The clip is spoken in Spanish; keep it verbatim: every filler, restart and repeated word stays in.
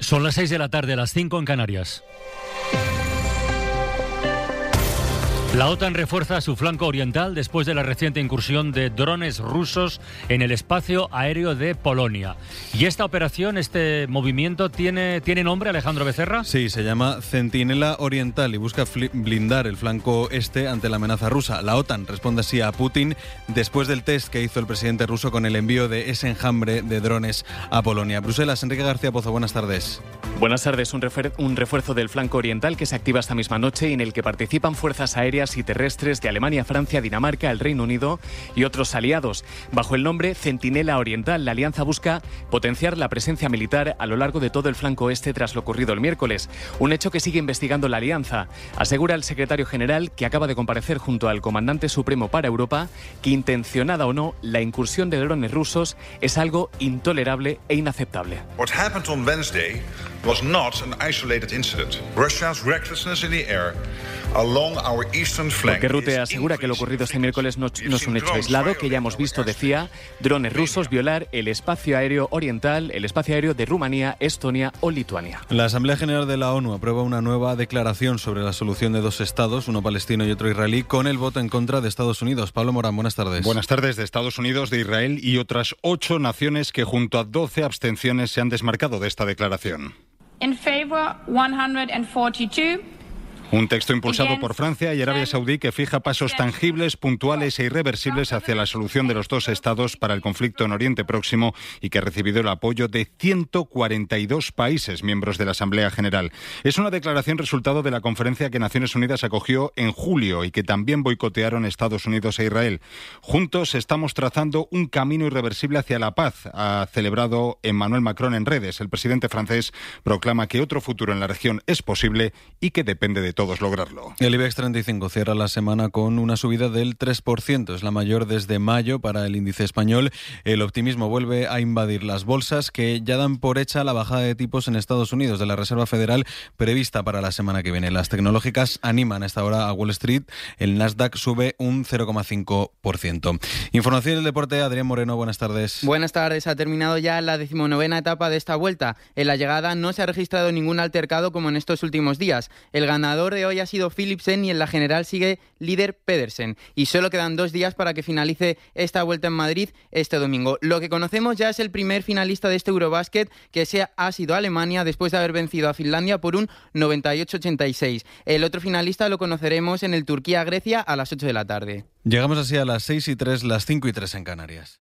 Son las seis de la tarde, las cinco en Canarias. La OTAN refuerza su flanco oriental después de la reciente incursión de drones rusos en el espacio aéreo de Polonia. ¿Y esta operación, este movimiento, tiene, tiene nombre, Alejandro Becerra? Sí, se llama Centinela Oriental y busca blindar el flanco este ante la amenaza rusa. La OTAN responde así a Putin después del test que hizo el presidente ruso con el envío de ese enjambre de drones a Polonia. Bruselas, Enrique García Pozo, buenas tardes. Buenas tardes. Un, refuer- un refuerzo del flanco oriental que se activa esta misma noche y en el que participan fuerzas aéreas y terrestres de Alemania, Francia, Dinamarca, el Reino Unido y otros aliados. Bajo el nombre Centinela Oriental, la alianza busca potenciar la presencia militar a lo largo de todo el flanco este tras lo ocurrido el miércoles. Un hecho que sigue investigando la alianza. Asegura el secretario general, que acaba de comparecer junto al comandante supremo para Europa, que intencionada o no, la incursión de drones rusos es algo intolerable e inaceptable. What happened on Wednesday was not an isolated incident. Russia's recklessness in the air along our eastern flank. Porque Rutte asegura que lo ocurrido este miércoles no, no es un hecho aislado, que ya hemos visto, decía, drones rusos violar el espacio aéreo oriental, el espacio aéreo de Rumanía, Estonia o Lituania. La Asamblea General de la ONU aprueba una nueva declaración sobre la solución de dos estados, uno palestino y otro israelí, con el voto en contra de Estados Unidos. Pablo Morán, buenas tardes. Buenas tardes. De Estados Unidos, de Israel y otras ocho naciones que junto a doce abstenciones se han desmarcado de esta declaración. In favor, one hundred forty-two. Un texto impulsado por Francia y Arabia Saudí que fija pasos tangibles, puntuales e irreversibles hacia la solución de los dos estados para el conflicto en Oriente Próximo y que ha recibido el apoyo de ciento cuarenta y dos países miembros de la Asamblea General. Es una declaración resultado de la conferencia que Naciones Unidas acogió en julio y que también boicotearon Estados Unidos e Israel. Juntos estamos trazando un camino irreversible hacia la paz, ha celebrado Emmanuel Macron en redes. El presidente francés proclama que otro futuro en la región es posible y que depende de todos lograrlo. El IBEX treinta y cinco cierra la semana con una subida del tres por ciento. Es la mayor desde mayo para el índice español. El optimismo vuelve a invadir las bolsas, que ya dan por hecha la bajada de tipos en Estados Unidos de la Reserva Federal prevista para la semana que viene. Las tecnológicas animan a esta hora a Wall Street. El Nasdaq sube un cero coma cinco por ciento. Información del deporte, Adrián Moreno, buenas tardes. Buenas tardes. Ha terminado ya la decimonovena etapa de esta vuelta. En la llegada no se ha registrado ningún altercado como en estos últimos días. El ganador de hoy ha sido Philipsen y en la general sigue líder Pedersen. Y solo quedan dos días para que finalice esta vuelta en Madrid este domingo. Lo que conocemos ya es el primer finalista de este Eurobasket, que se ha sido Alemania después de haber vencido a Finlandia por un noventa y ocho ochenta y seis. El otro finalista lo conoceremos en el Turquía-Grecia a las ocho de la tarde. Llegamos así a las seis y tres, las cinco y tres en Canarias.